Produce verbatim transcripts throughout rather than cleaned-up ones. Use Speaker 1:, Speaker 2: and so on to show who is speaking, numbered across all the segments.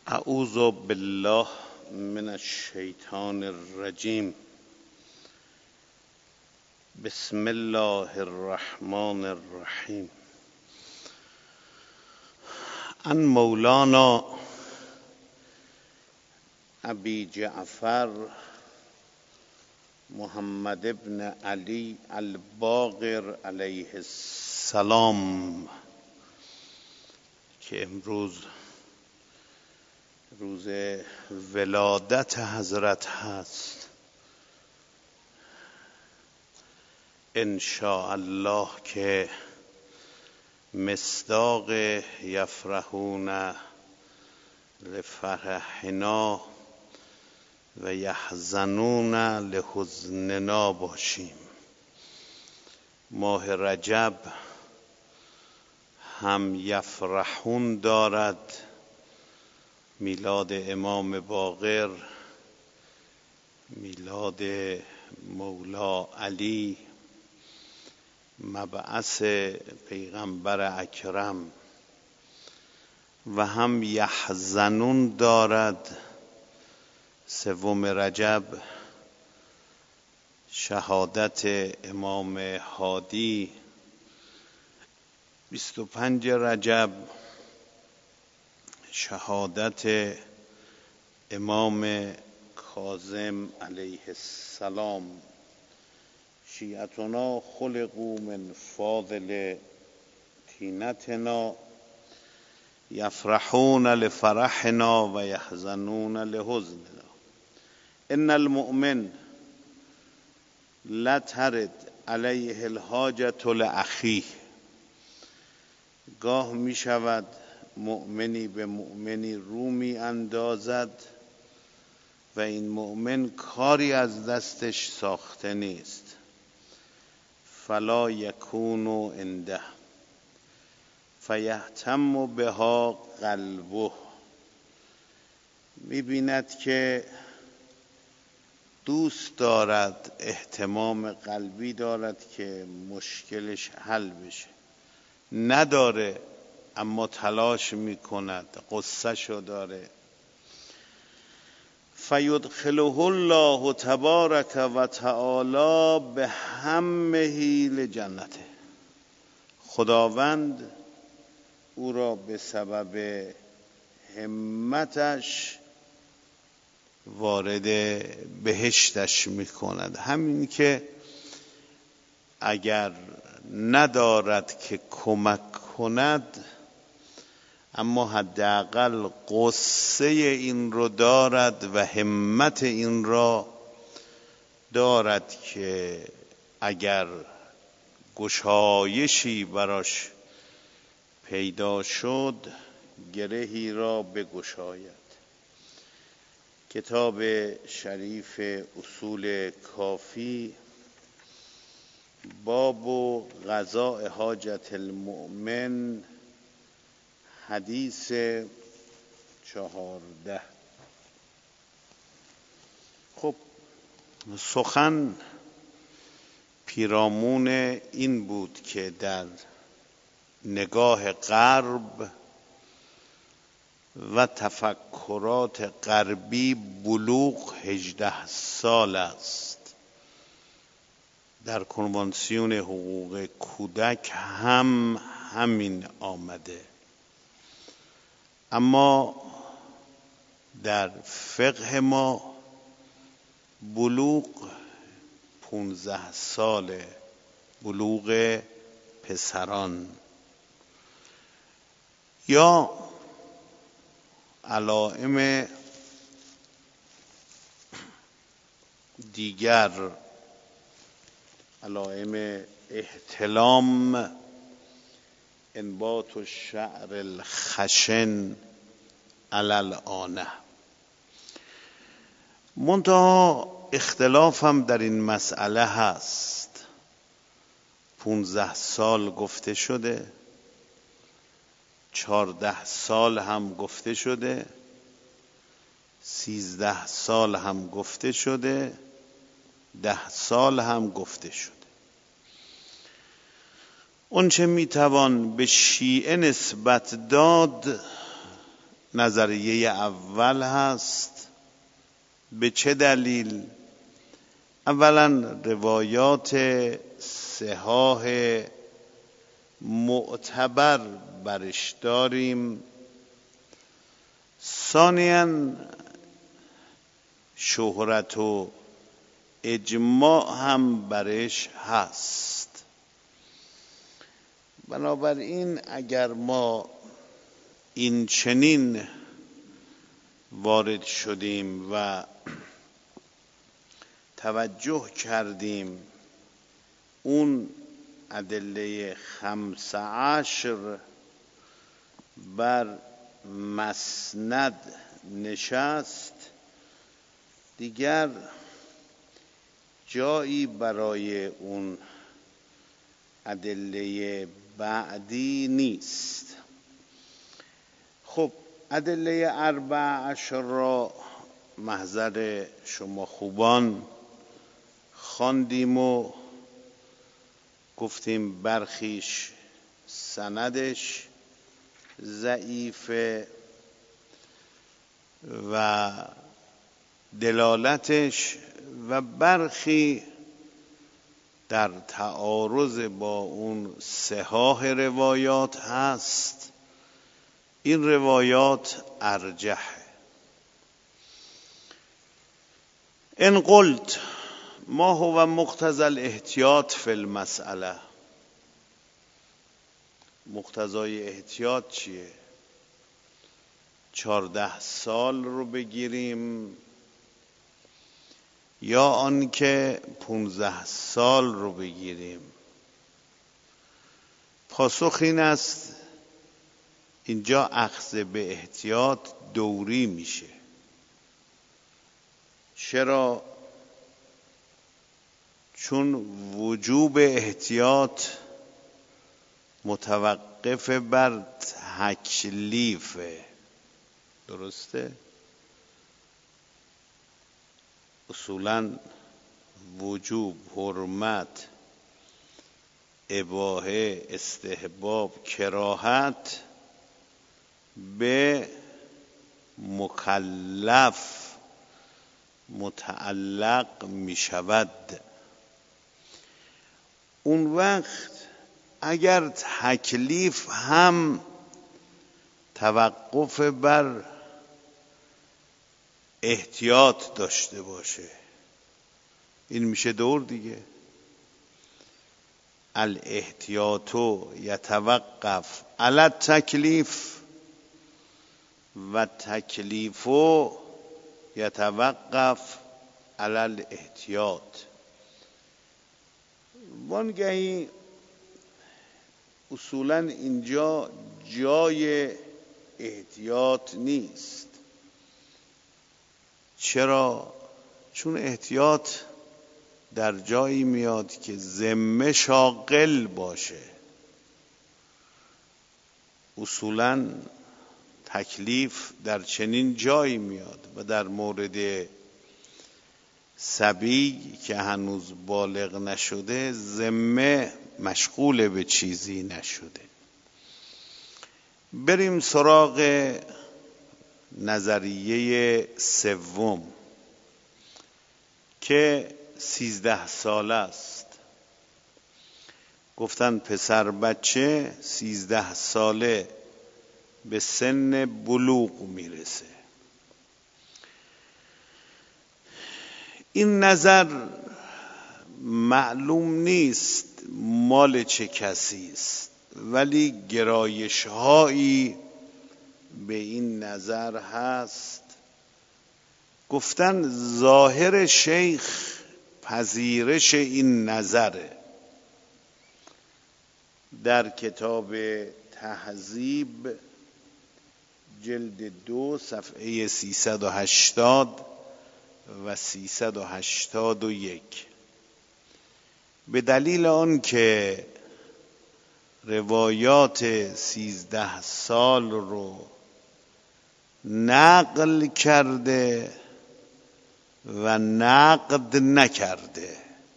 Speaker 1: اعوذ بالله من الشیطان الرجیم. بسم الله الرحمن الرحیم. عن مولانا ابی جعفر محمد ابن علی الباقر علیه السلام که امروز روز ولادت حضرت هست، ان شاء الله که مصداق یفرحون لفرحنا و یحزنون لحزننا باشیم. ماه رجب هم یفرحون دارد، میلاد امام باقر، میلاد مولا علی، مبعث پیغمبر اکرم، و هم یحزنون دارد، سوم رجب، شهادت امام هادی، بیست و پنج رجب شهادت امام کاظم علیه السلام. شیعتنا خلقوا من فاضل طینتنا یفرحون لفرحنا و یحزنون لحزننا. ان المؤمن لا ترد علیه الحاجة لاخیه. گاه می شود مؤمنی به مؤمنی رو می اندازد و این مؤمن کاری از دستش ساخته نیست. فلا یکون عنده فیهتم بها قلبه. می بیند که دوست دارد، اهتمام قلبی دارد که مشکلش حل بشه، نداره اما تلاش میکند، قصه شو داره. فیدخله الله تبارک و تعالی به همه لجنته. خداوند او را به سبب همتش وارد بهشتش میکند. همین که اگر ندارد که کمک کند، اما حداقل قصه این رو دارد و همت این را دارد که اگر گشایشی براش پیدا شد گرهی را بگشاید. کتاب شریف اصول کافی، باب و قضاء حاجت المؤمن، حدیث چهارده. خب سخن پیرامون این بود که در نگاه غرب و تفکرات غربی بلوغ هجده سال است. در کنوانسیون حقوق کودک هم همین آمده، اما در فقه ما بلوغ پونزده ساله، بلوغ پسران. یا علائم دیگر، علائم احتلام، انبات الشعر الخشن علی الآنه. منتها اختلاف هم در این مسئله هست. پونزده سال گفته شده، چارده سال هم گفته شده، سیزده سال هم گفته شده، ده سال هم گفته شده. اون چه میتوان به شیعه نسبت داد نظریه اول هست. به چه دلیل؟ اولا روایات صحاح معتبر برش داریم، ثانیاً شهرت و اجماع هم برش هست. بنابراین اگر ما این چنین وارد شدیم و توجه کردیم اون ادله خمس عشر بر مسند نشست، دیگر جایی برای اون ادله بعدی نیست. خب ادله اربع عشر را محضر شما خوبان خواندیم و گفتیم برخیش سندش ضعیفه و دلالتش، و برخی در تعارض با اون صحاح روایات هست. این روایات ارجح. ان قلت ما هو مقتضى الاحتیاط فی المسئله، مقتضای احتیاط چیه؟ چهارده سال رو بگیریم یا آنکه پونزده سال رو بگیریم؟ پاسخ این است اینجا اخذ به احتیاط دوری میشه. چرا؟ چون وجوب احتیاط متوقف بر تکلیفه. درسته؟ اصولاً وجوب، حرمت، اباحه، استحباب، کراهت به مکلف متعلق می شود. اون وقت اگر تکلیف هم توقف بر احتیاط داشته باشه، این میشه دور دیگه. الاحتیاط یتوقف علی التکلیف و تکلیف یتوقف علی الاحتیاط. وانگهی اصولاً اینجا جای احتیاط نیست. چرا؟ چون احتیاط در جایی میاد که ذمه شاغل باشه. اصولاً تکلیف در چنین جایی میاد و در مورد صبی که هنوز بالغ نشده ذمه مشغول به چیزی نشده. بریم سراغ نظریه سوم که سیزده ساله است. گفتن پسر بچه سیزده ساله به سن بلوغ میرسه. این نظر معلوم نیست مال چه کسی است، ولی گرایش هایی به این نظر هست. گفتن ظاهر شیخ پذیرش این نظره. در کتاب تهذیب جلد دو صفحه سیصد و هشتاد و سیصد و هشتاد و یک، به دلیل آن که روایات سیزده سال رو نقل کرده و نقد نکرده.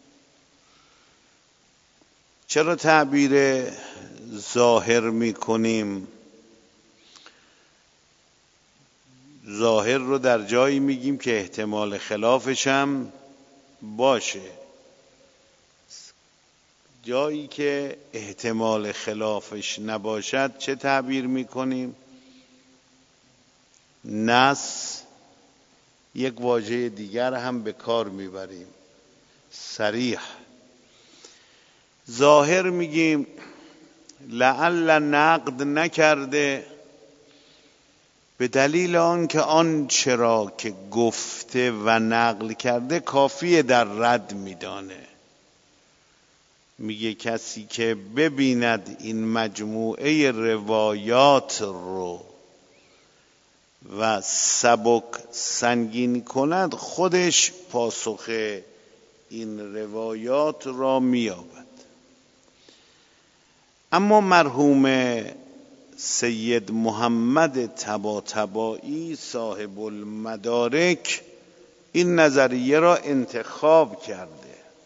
Speaker 1: چرا تعبیر ظاهر می کنیم؟ ظاهر رو در جایی میگیم که احتمال خلافش هم باشه. جایی که احتمال خلافش نباشد چه تعبیر میکنیم؟ نص. یک واژه دیگر هم به کار میبریم، صریح. ظاهر میگیم لعل نقد نکرده به دلیل آن که آن چرا که گفته و نقل کرده کافیه در رد میدانه. میگه کسی که ببیند این مجموعه روایات رو و سبک سنگین کند خودش پاسخ این روایات را مییابد. اما مرحوم سید محمد طباطبایی صاحب المدارک این نظریه را انتخاب کرده.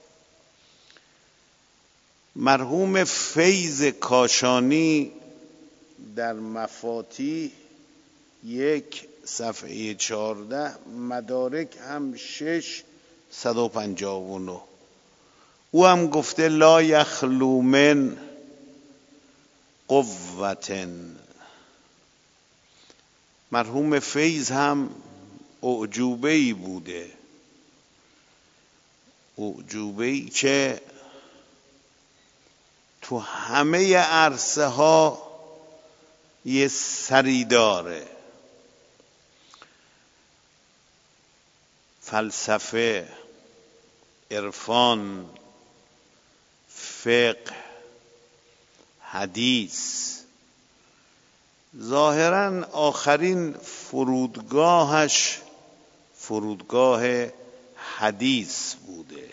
Speaker 1: مرحوم فیض کاشانی در مفاتیح یک صفحه چهارده، مدارک هم شش صد و پنجاه و نه، او هم گفته لا یخلو من قوتن. مرحوم فیض هم اعجوبه‌ای بوده، اعجوبه‌ای که تو همه عرصه ها یه سری داره. فلسفه، عرفان، فقه، حدیث. ظاهراً آخرین فرودگاهش فرودگاه حدیث بوده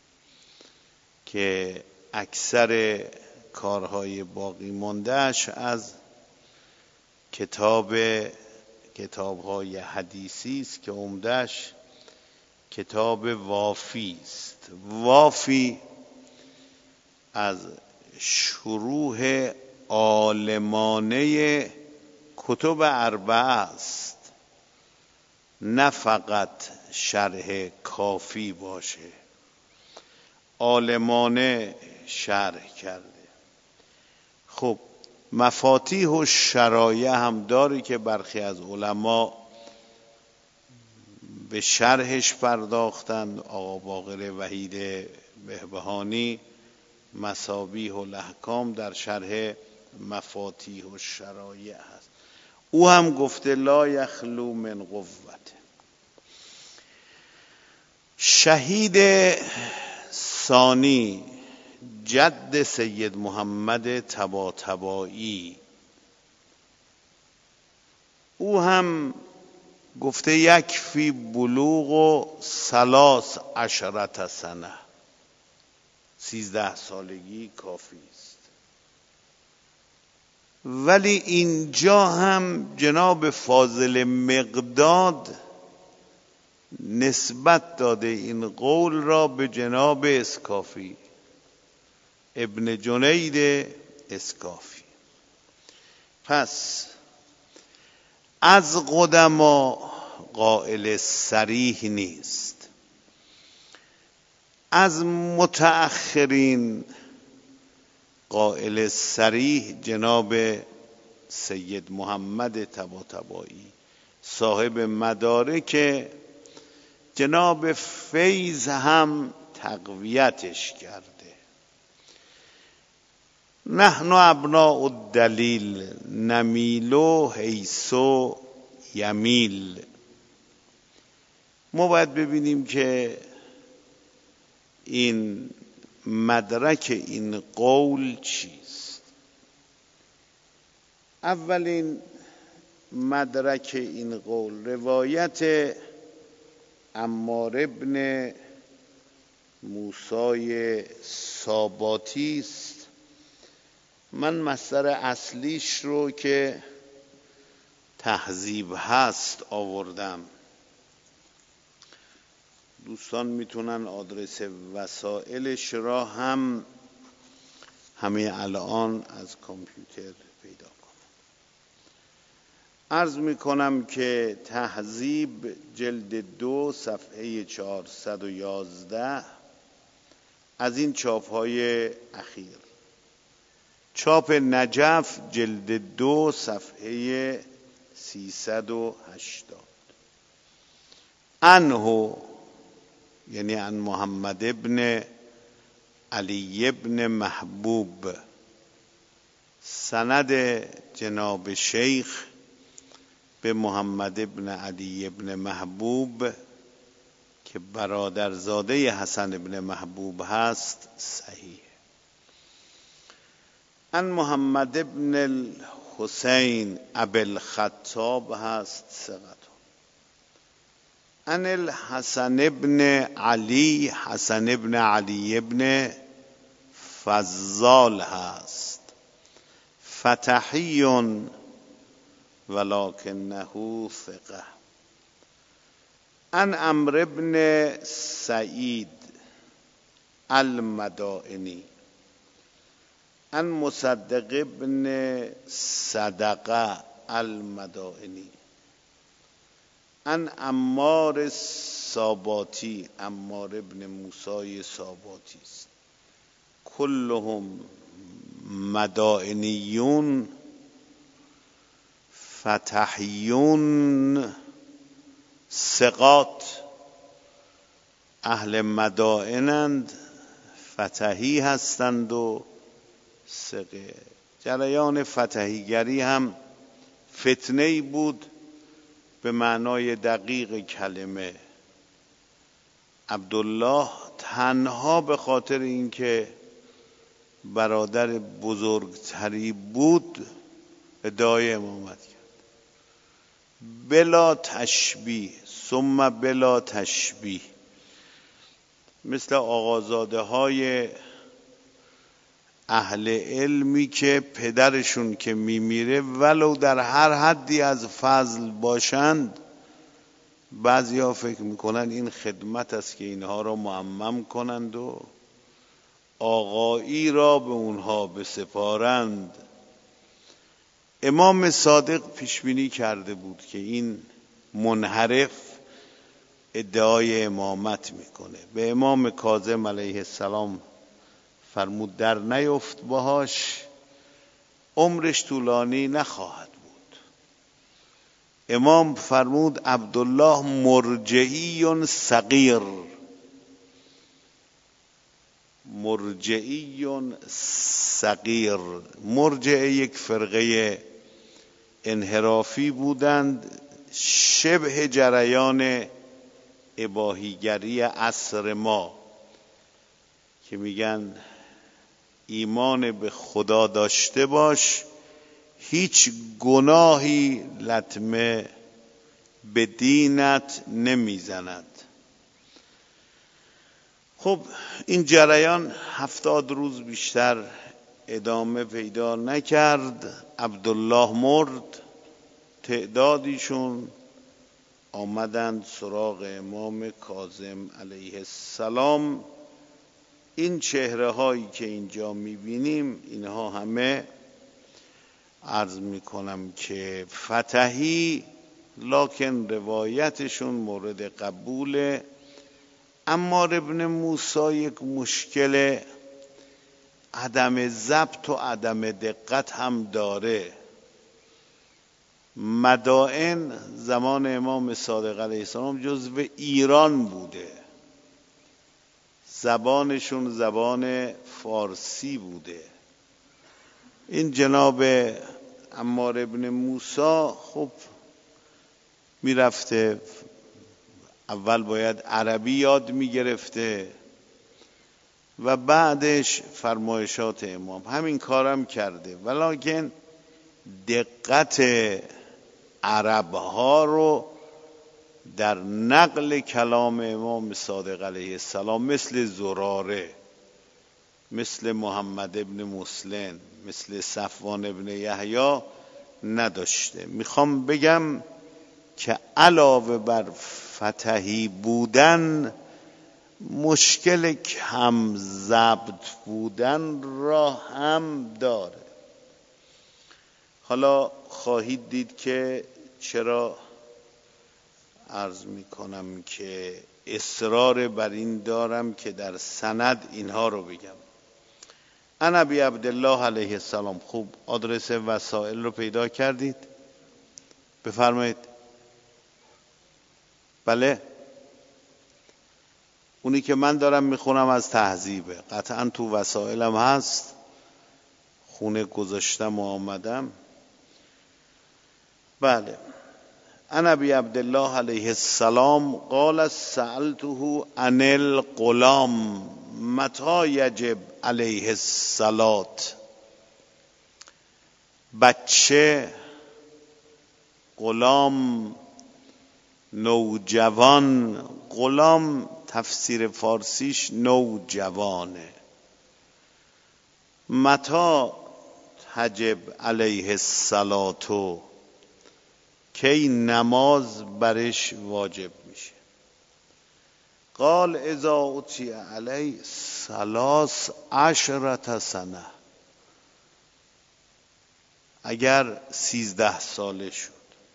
Speaker 1: که اکثر کارهای باقی ماندهش از کتاب کتاب‌های حدیثی است که عمده‌اش کتاب وافی است. وافی از شروح عالمانه کتب اربعه است، نه فقط شرح کافی باشه، عالمانه شرح کرده. خب مفاتیح و شرایع هم داری که برخی از علما به شرحش پرداختند. آقا باقر وحید بهبهانی مصابیح الاحکام در شرح مفاتیح و شرایع هست، او هم گفته لا یخلو من قوت. شهید ثانی جد سید محمد طباطبایی او هم گفته یکفی بلوغ و ثلاث عشرت سنه، سیزده سالگی کافی است. ولی اینجا هم جناب فاضل مقداد نسبت داده این قول را به جناب اسکافی، ابن جنید اسکافی. پس از قدما قائل صریح نیست، از متأخرین قائل صریح جناب سید محمد طباطبایی صاحب مدارک، جناب فیض هم تقویتش کرده. نحن ابناء الدلیل نمیل حیث یمیل. ما باید ببینیم که این مدرک این قول چیست. اولین مدرک این قول روایت عمار ابن موسی ساباتی است. من مصدر اصلیش رو که تهذیب هست آوردم، دوستان میتونن آدرس وسائلش را هم همه الان از کامپیوتر پیدا کنن. عرض می کنم که تهذیب جلد دو صفحه چهارصد و یازده از این چاپ های اخیر، چاپ نجف جلد دو صفحه سیصد و هشتاد، عنه یعنی عن محمد ابن علی ابن محبوب، سند جناب شیخ به محمد ابن علی ابن محبوب که برادرزاده حسن ابن محبوب هست صحیح. عن محمد ابن الحسین ابی الخطاب هست ثقة. عن الحسن ابن علی حسن ابن علی ابن فضال هست فتحی ولکنه ثقة. عن عمرو ابن سعید المدائنی عن مصدق ابن صدقه المدائنی عن عمار الساباتی، عمار ابن موسی ساباتی است، کلهم مدائنیون فتحیون ثقات، اهل مدائنند، فتحی هستند و ثقه. جریان فتحیگری هم فتنه‌ای بود به معنای دقیق کلمه. عبدالله تنها به خاطر اینکه برادر بزرگتری بود ادعای امامت کرد، بلا تشبیه ثم بلا تشبیه، مثل آقازاده های اهل علمی که پدرشون که میمیره ولو در هر حدی از فضل باشند، بعضیا فکر میکنن این خدمت است که اینها را معمم کنند و آقایی را به اونها بسپارند. امام صادق پیشبینی کرده بود که این منحرف ادعای امامت میکنه، به امام کاظم علیه السلام فرمود در نیفت باهاش، عمرش طولانی نخواهد بود. امام فرمود عبدالله مرجعی صغیر، مرجعی صغیر. مرجع یک فرقه انحرافی بودند، شبه جریان اباحیگری عصر ما که میگن ایمان به خدا داشته باش، هیچ گناهی لطمه به دینت نمیزند. خب این جریان هفتاد روز بیشتر ادامه پیدا نکرد. عبدالله مرد، تعدادیشون آمدند سراغ امام کاظم علیه السلام. این چهره هایی که اینجا میبینیم اینها همه عرض میکنم که فتحی، لکن روایتشون مورد قبوله. عمار ابن موسی یک مشکل عدم ضبط و عدم دقت هم داره. مدائن زمان امام صادق علیه السلام جزو ایران بوده، زبانشون زبان فارسی بوده. این جناب عمار ابن موسی خب میرفته، اول باید عربی یاد میگرفته و بعدش فرمایشات امام، همین کارم کرده، ولکن دقت عربها رو در نقل کلام امام صادق علیه السلام مثل زراره، مثل محمد ابن مسلم، مثل صفوان ابن یحیی نداشته. میخوام بگم که علاوه بر فتحی بودن، مشکل کم ضبط بودن را هم داره. حالا خواهید دید که چرا عرض می کنم که اصرار بر این دارم که در سند اینها رو بگم. عن ابی عبدالله علیه السلام. خوب آدرس وسائل رو پیدا کردید؟ بفرمایید. بله، اونی که من دارم میخونم از تهذیبه، قطعا تو وسائلم هست، خونه گذاشتم و آمدم. بله. عن ابی عبدالله علیه السلام قال سألته عن الغلام متى یجب علیه الصلاة. بچه، غلام، نوجوان. غلام تفسیر فارسیش نوجوانه. متى تجب علیه الصلاة، کی نماز برش واجب میشه؟ قال اذا اطیع علی ثلاث عشرة سنه، اگر سیزده ساله شد.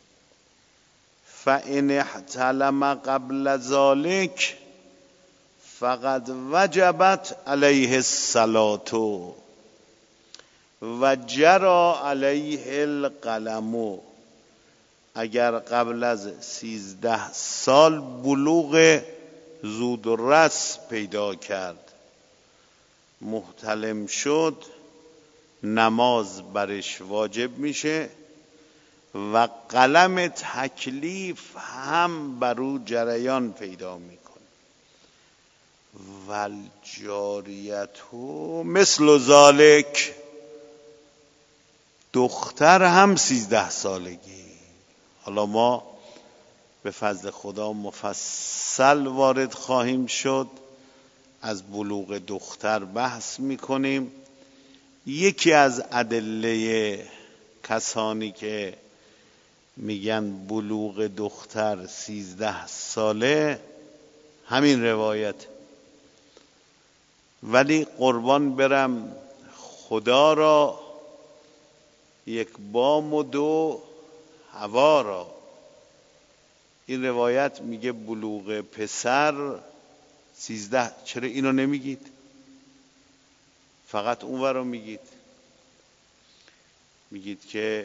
Speaker 1: فان احتلم قبل ذلك فقد وجبت علیه الصلاة و جرى علیه القلم. اگر قبل از سیزده سال بلوغ زودرس پیدا کرد، محتلم شد، نماز برش واجب میشه و قلم تکلیف هم بر او جریان پیدا میکنه. والجاریتو مثل ذالک، دختر هم سیزده سالگی. حالا ما به فضل خدا مفصل وارد خواهیم شد، از بلوغ دختر بحث میکنیم. یکی از ادله کسانی که میگن بلوغ دختر سیزده ساله همین روایت. ولی قربان برم خدا را، یک بام و دو هوا را، این روایت میگه بلوغ پسر سیزده. چرا اینو نمیگید؟ فقط اون رو میگید. میگید که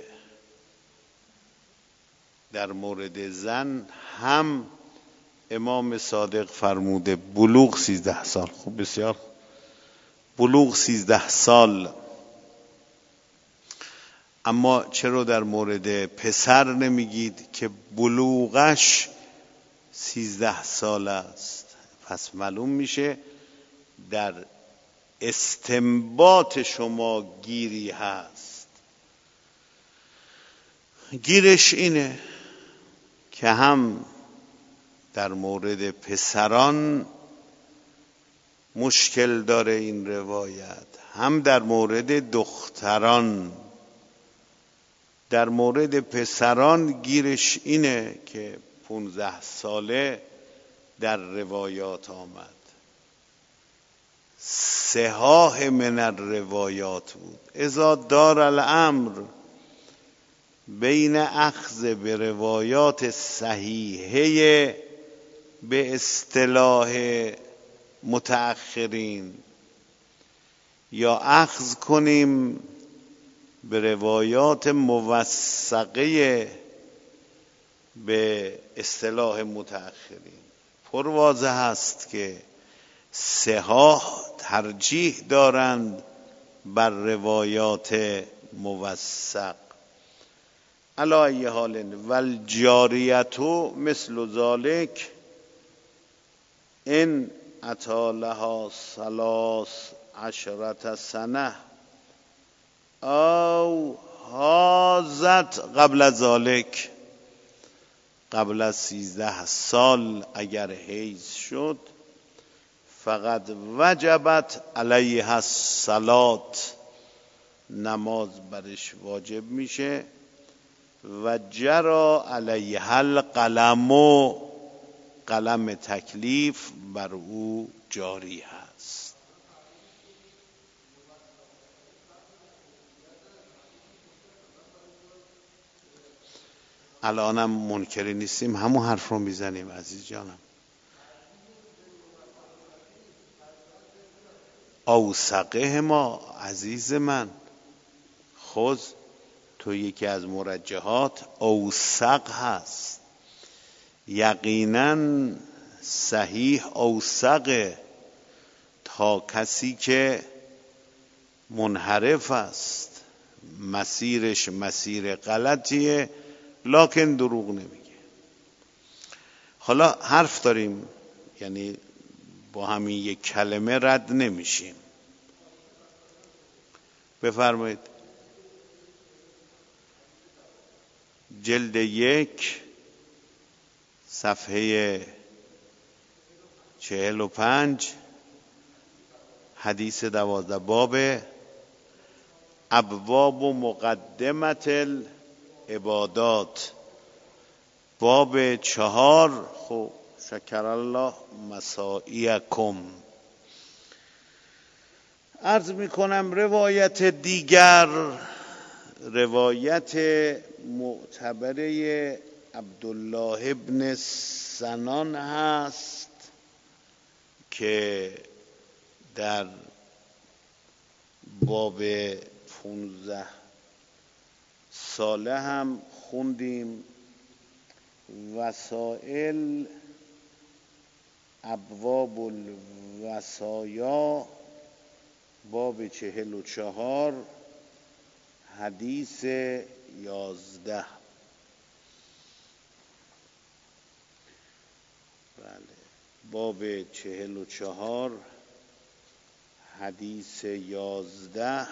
Speaker 1: در مورد زن هم امام صادق فرموده بلوغ سیزده سال. خوب، بسیار. بلوغ سیزده سال. اما چرا در مورد پسر نمیگید که بلوغش سیزده سال است؟ پس معلوم میشه در استنباط شما گیری هست. گیرش اینه که هم در مورد پسران مشکل داره این روایت، هم در مورد دختران. در مورد پسران گیرش اینه که پونزده ساله در روایات آمد. صحاح من الروایات بود. اذا دار الامر بین اخذ به روایات صحیحه به اصطلاح متأخرین یا اخذ کنیم به روایات موثقه به اصطلاح متأخرین، پر واضح است که صحاح ترجیح دارند بر روایات موثق. علی ای حال والجاریتو مثل ذالک ان اتی لها ثلاث عشرة سنه او حاضت قبل ذالک. قبل از سیزده سال اگر حیض شد، فقط وجبت علیها الصلاة، نماز برش واجب میشه. و جرا علیها القلم، قلم تکلیف بر او جاری هست. الانم منکری نیستیم، همون حرف رو میزنیم عزیز جانم. اوثقه ما عزیز من، خود تو یکی از مرجحات اوثق هست، یقینا صحیح اوثقه تا کسی که منحرف است، مسیرش مسیر غلطیه لکن دروغ نمیگه. حالا حرف داریم، یعنی با همین یک کلمه رد نمیشیم. بفرمایید. جلد یک صفحه چهل و پنج حدیث دوازده، باب ابواب و مقدمت العبادات، باب چهار. خب شکر الله مساعیکم. عرض میکنم روایت دیگر، روایت معتبره عبدالله ابن سنان هست که در باب پونزده ساله هم خوندیم. وسائل ابواب الوصایا، باب چهل و چهار حدیث یازده. بله، باب چهل و چهار حدیث یازده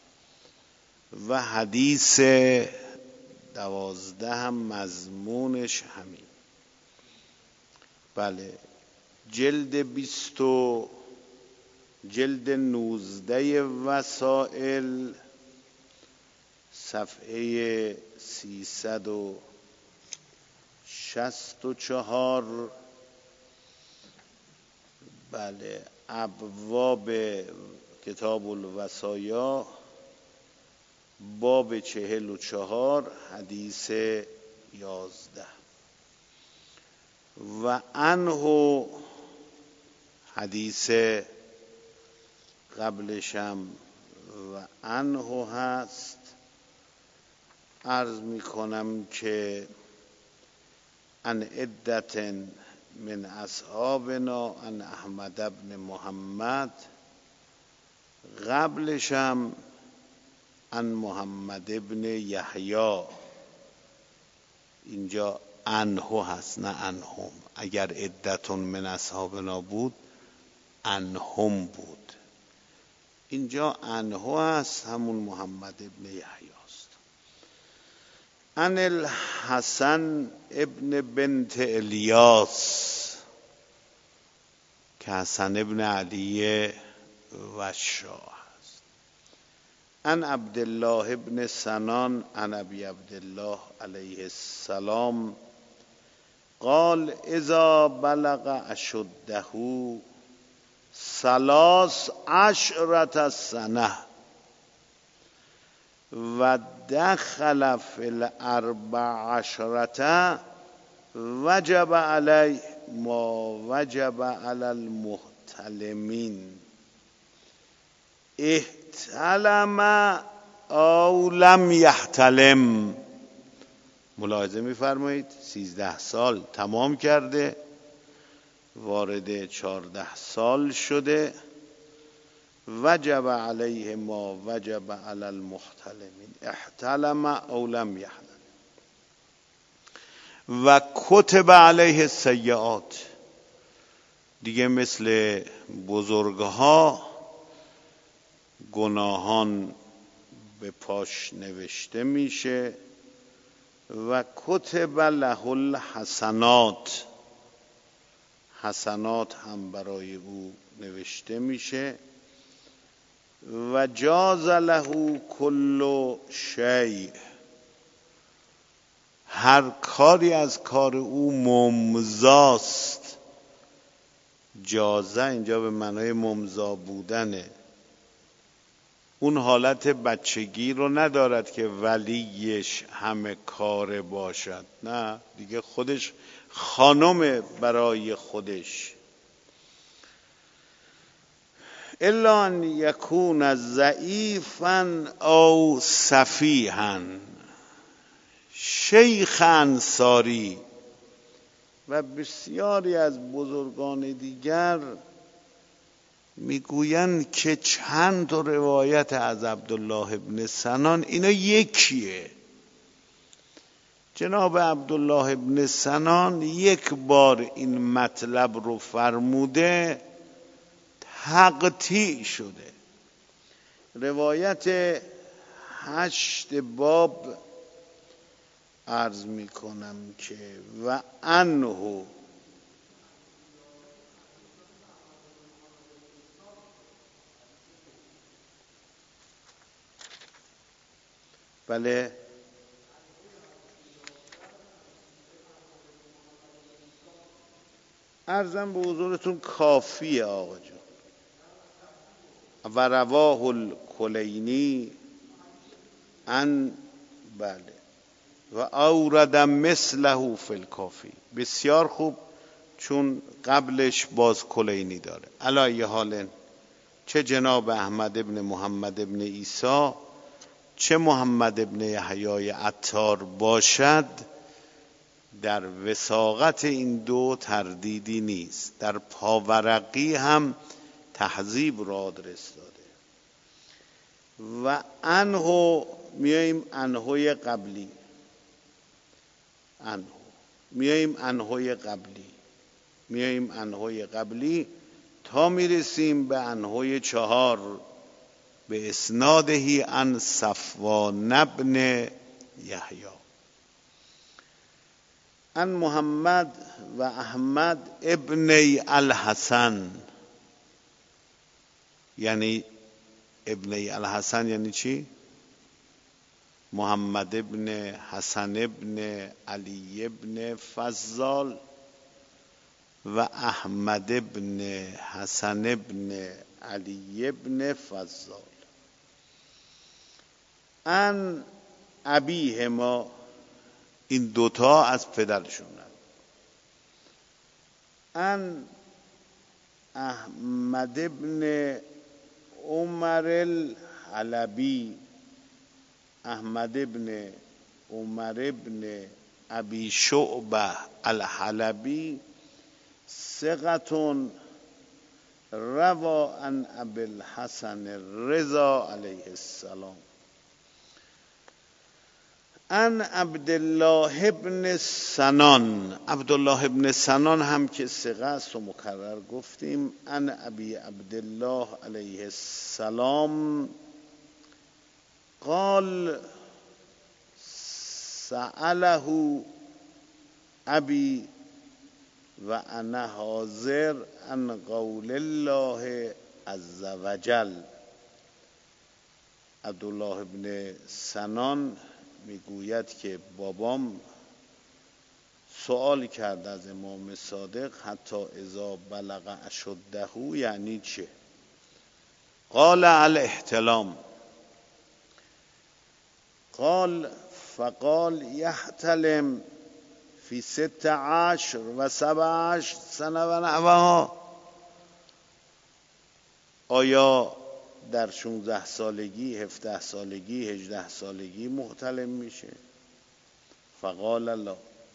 Speaker 1: و حدیث دوازده هم مضمونش همین. بله، جلد بیست و جلد نوزده وسائل صفحه سیصد و شصت و چهار. بله، ابواب کتاب الوصایا، باب چهل و چهار حدیث یازده. و عنه حدیث قبلشم و عنه هست. عرض می کنم که ان عدت من اصحابنا ان احمد بن محمد، قبلشم ان محمد بن یحیی. اینجا عنه هست نه عنهم. اگر عدتون من اصحابنا بود عنهم بود، اینجا عنه هست، همون محمد بن یحیی است. ان الحسن ابن بنت الیاس، که حسن ابن علی وشا هست. ان عبدالله ابن سنان ان ابی عبدالله علیه السلام قال اذا بلغ اشده ثلاث عشرة سنه و دخل فی الاربع عشرة وجب علی ما وجب علی المحتلمین احتلم او لم یحتلم. ملاحظه می‌فرمایید سیزده سال تمام کرده، وارد چهارده سال شده. وجب علیه ما وجب علی المحتلمین احتلم او لم یحتلم. و کتب علیه السیئات، دیگه مثل بزرگها گناهان به پاش نوشته میشه. و کتب له الحسنات، حسنات هم برای او نوشته میشه. و جاز له کل شیء، هر کاری از کار او ممضاست. جازه اینجا به معنای ممضا بودنه. اون حالت بچگی رو ندارد که ولیش همه کار باشد، نه دیگه خودش خانم برای خودش. الا ان یکون ضعیفا او سفیها. شیخ انصاری و بسیاری از بزرگان دیگر میگویند که چند تا روایت از عبدالله ابن سنان اینا یکیه. جناب عبدالله ابن سنان یک بار این مطلب رو فرموده، تقطیع شده. روایت هشت باب عرض می کنم که و عنه بله عرضم به حضورتون کافیه آقا جان. و رواه الکلینی ان بله و اورد مثله فی الکافی. بسیار خوب، چون قبلش باز کلینی داره. علی حال چه جناب احمد ابن محمد ابن عیسی چه محمد ابن یحیی عطار باشد، در وثاقت این دو تردیدی نیست. در پاورقی هم تهذیب را آدرس داده. و عنه میاییم عنه قبلی عنه میاییم عنه قبلی میاییم عنه قبلی تا میرسیم به عنه چهار به اسنادهی عن صفوان ابن یحیی عن محمد و احمد ابن الحسن. یعنی ابن الحسن یعنی چی؟ محمد ابن حسن ابن علی ابن فضال و احمد ابن حسن ابن علی ابن فضال ان ابیه ما. این دوتا از پدرشونن. ان احمد ابن عمر الحلبی احمد ابن عمر ابن ابی شعبه الحلبی ثقة روى عن ابی الحسن الرضا علیه السلام ان عبدالله ابن سنان. عبدالله ابن سنان هم که ثقه است و مکرر گفتیم. ان ابی عبدالله علیه السلام قال سأله ابی و انا حاضر عن قول الله عز وجل. عبدالله ابن سنان میگوید که بابام سوال کرد از امام صادق حتی اذا بلغ اشده، یعنی چه؟ قال الاحتلام. قال فقال يحتلم في ست عشر و سبع عشر سنه و نحوها. آیا در شانزده سالگی، هفده سالگی، هجده سالگی محتلم میشه؟ فقال لا.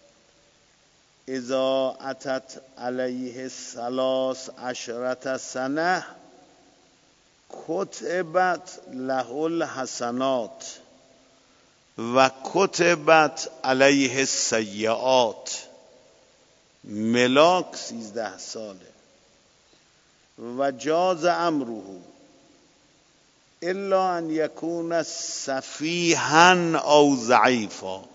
Speaker 1: اذا اتت علیه ثلاث عشرة سنه کتبت له الحسنات و کتبت علیه السیئات. ملاک سیزده ساله. و جاز امره الا ان یکون سفیها او ضعیفا.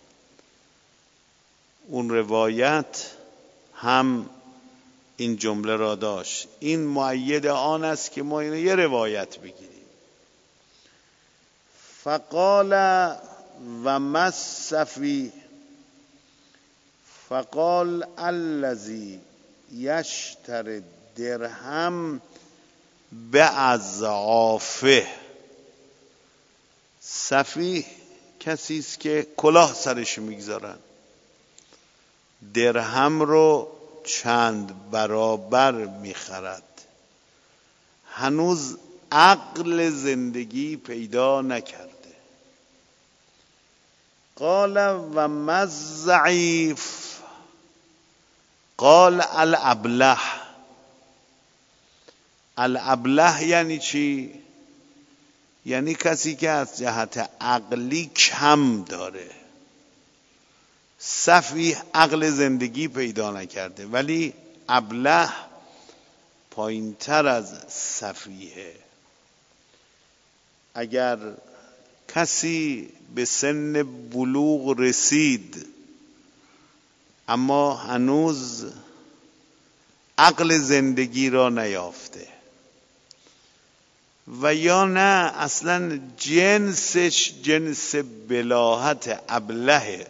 Speaker 1: اون روایت هم این جمله را داشت. این مؤید آن است که ما اینو یه روایت بگیریم. فقال و ما السفیه فقال الذی یشتری درهم باضعافه. سفیه کسی است که کلاه سرش میگذارن، درهم رو چند برابر میخرد، هنوز عقل زندگی پیدا نکرده. قال و ما الضعیف؟ قال الابله. الابله یعنی چی؟ یعنی کسی که از جهت عقلی کم داره. سفیه عقل زندگی پیدا نکرده، ولی ابله پایین‌تر از سفیه. اگر کسی به سن بلوغ رسید اما هنوز عقل زندگی را نیافته و یا نه اصلا جنسش جنس بلاهت ابلهه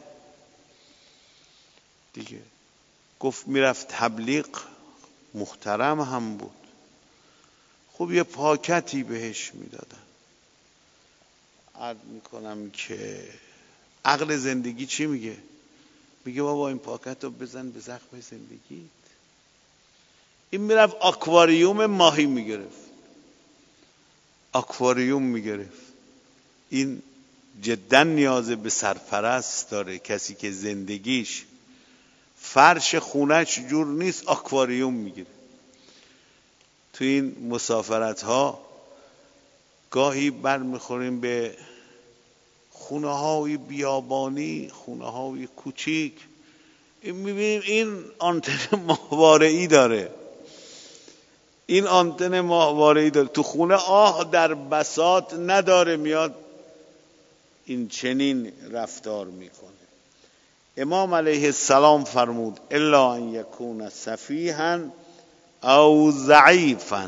Speaker 1: دیگه، گفت میرفت تبلیغ، محترم هم بود، خب یه پاکتی بهش میدادن. عرض میکنم که عقل زندگی چی میگه؟ میگه بابا این پاکت رو بزن به زخم زندگیت. این میرفت آکواریوم ماهی میگرفت، آکواریوم میگرفت. این جدا نیاز به سرپرست داره. کسی که زندگیش فرش خونهش جور نیست آکواریوم میگیره. تو این مسافرت ها گاهی بر میخوریم به خونه های بیابانی، خونه های کوچیک، این میبینیم این آنتن ماهواره‌ای داره، این آنتن ماهواره‌ای داره، تو خونه آه در بساط نداره، میاد این چنین رفتار میکنه. امام علیه السلام فرمود الا ان یکون سفیها او ضعیفا.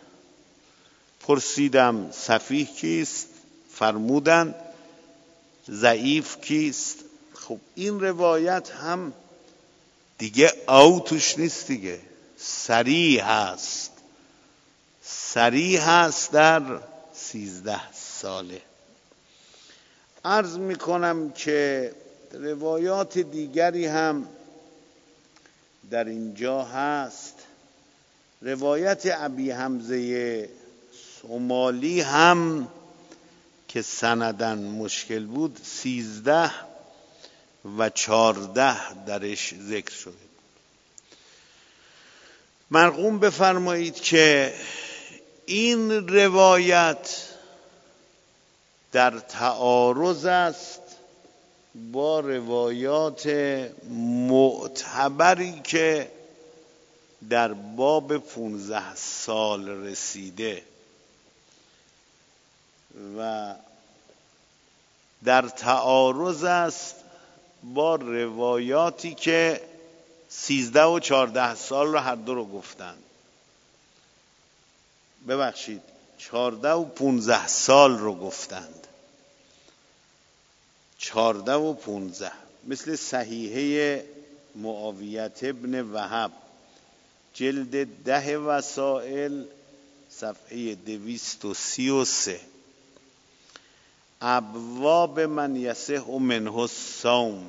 Speaker 1: پرسیدم سفیه کیست؟ فرمودند ضعیف کیست؟ خب این روایت هم دیگه او توش نیست دیگه، صریح هست، صریح هست در سیزده ساله. عرض میکنم که روایات دیگری هم در اینجا هست. روایت ابی حمزه سومالی هم که سندن مشکل بود، سیزده و چارده درش ذکر شده. مرقوم بفرمایید که این روایت در تعارض است با روایات معتبری که در باب پونزده سال رسیده و در تعارض است با روایاتی که سیزده و چارده سال رو هر دو رو گفتند. ببخشید چارده و پونزده سال رو گفتند، چارده و پونزده، مثل صحیحه معاویت ابن وهب جلد ده وسائل صفحه دویست و سی و سه. ابواب من یصح منه الصوم،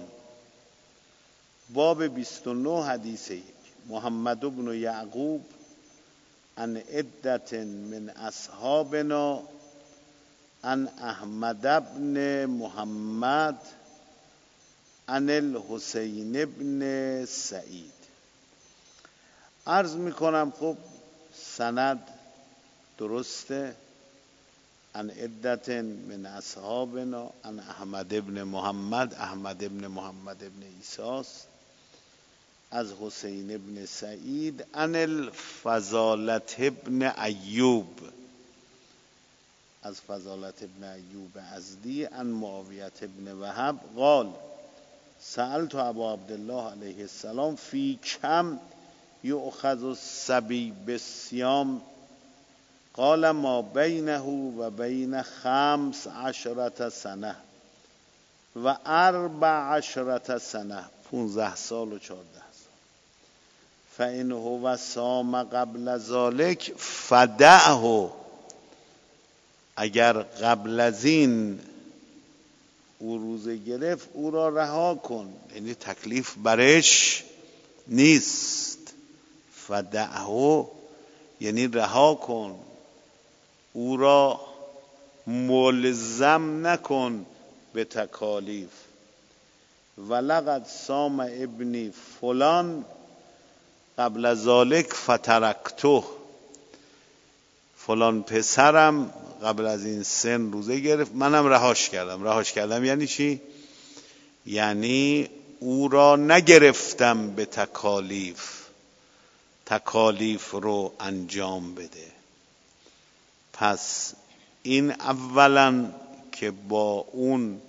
Speaker 1: باب بیست و نه حدیث یک. محمد بن یعقوب عن عدت من اصحابنا عن احمد بن محمد عن الحسین بن سعید. عرض میکنم خب سند درسته، عن عدت من اصحابنا عن احمد بن محمد، احمد بن محمد بن عیسی از حسین بن سعید عن الفضالة بن ایوب، از فضالة بن ایوب ازدی عن معاویت بن وهب قال سألت ابا عبدالله علیه السلام فی کم یؤخذ الصبی بالصیام قال ما بینه و بین خمس عشرة سنه و اربع عشرة سنه، پونزده سال و چارده سال. فإن هو صام قبل ذلك فدعه، اگر قبل از این او روزه گرفت او را رها کن، یعنی تکلیف برش نیست. فدعه یعنی رها کن، او را ملزم نکن به تکالیف. ولقد صام ابنی فلان قبل ذلک فترکته، فلان پسرم قبل از این سن روزه گرفت منم رهاش کردم. رهاش کردم یعنی چی؟ یعنی او را نگرفتم به تکالیف، تکالیف رو انجام بده. پس این اولا که با اون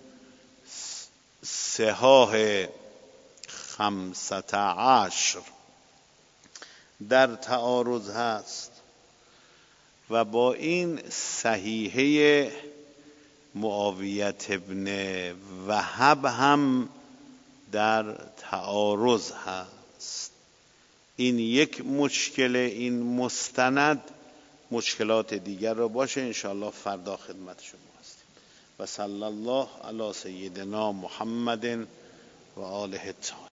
Speaker 1: صحاح خمسة عشر در تعارض هست و با این صحیحه معاویه ابن وهب هم در تعارض هست. این یک مشکل، این مستند مشکلات دیگر رو باشه انشاءالله فردا خدمت شما هستیم. و صلی الله علی سیدنا محمد و آله الطاهرین.